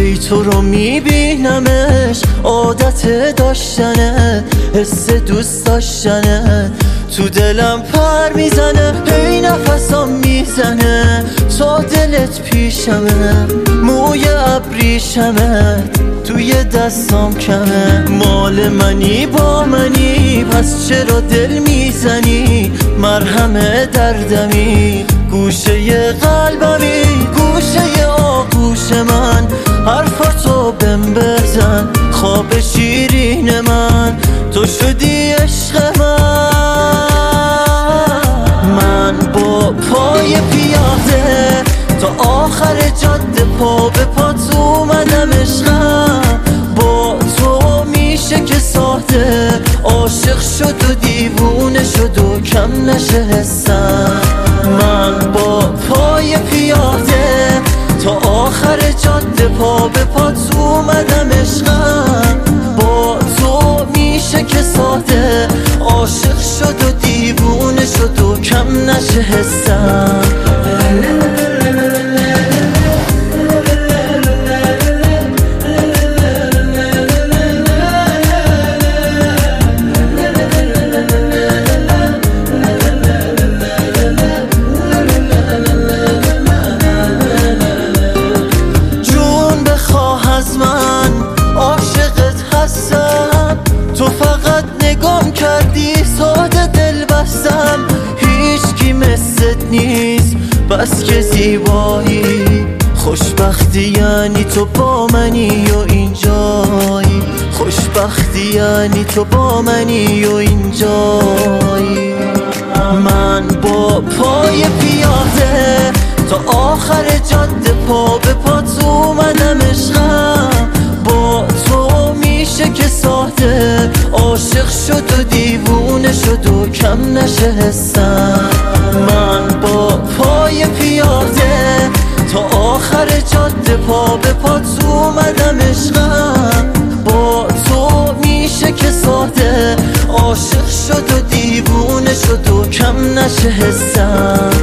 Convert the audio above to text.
هی تو رو میبینمش، عادت داشتنه، حس دوست داشتنه، تو دلم پر میزنه، هی نفسام میزنه، تا دلت پیشمه، موی ابریشمه، توی دستام کمه، مال منی با منی، پس چرا دل میزنی، مرهم دردمی، گوشه قلبمی، گوشه آغوش من، حرفاتو بهم بزن، خواب شیرین من، تو شدی عشق من با پای پیاده تا آخر جاده، پا به پات اومدم عشقم، با تو میشه که ساده، عاشق شد و دیوونه شد و کم نشه حسم. من با پای پیاده تا آخر جاده، پا به پات اومدم عشقم، با تو میشه که ساده، عاشق شد و دیوونه شد و کم نشه حسم. تو فقط نگام کردی ساده دل بستم، هیچ کی مثلت نیست بس که زیبایی، خوشبختی یعنی تو با منی و اینجایی، خوشبختی یعنی تو با منی و اینجایی. من با پای پیاده تا آخر جاده، پا به پات اومدم عشقم، با تو میشه که ساده، عاشق شد و دیوونه شد و کم نشه حسم. من با پای پیاده تا آخر جاده، پا به پات اومدم عشقم، با تو میشه که ساده، عاشق شد و دیوونه شد و کم نشه حسم.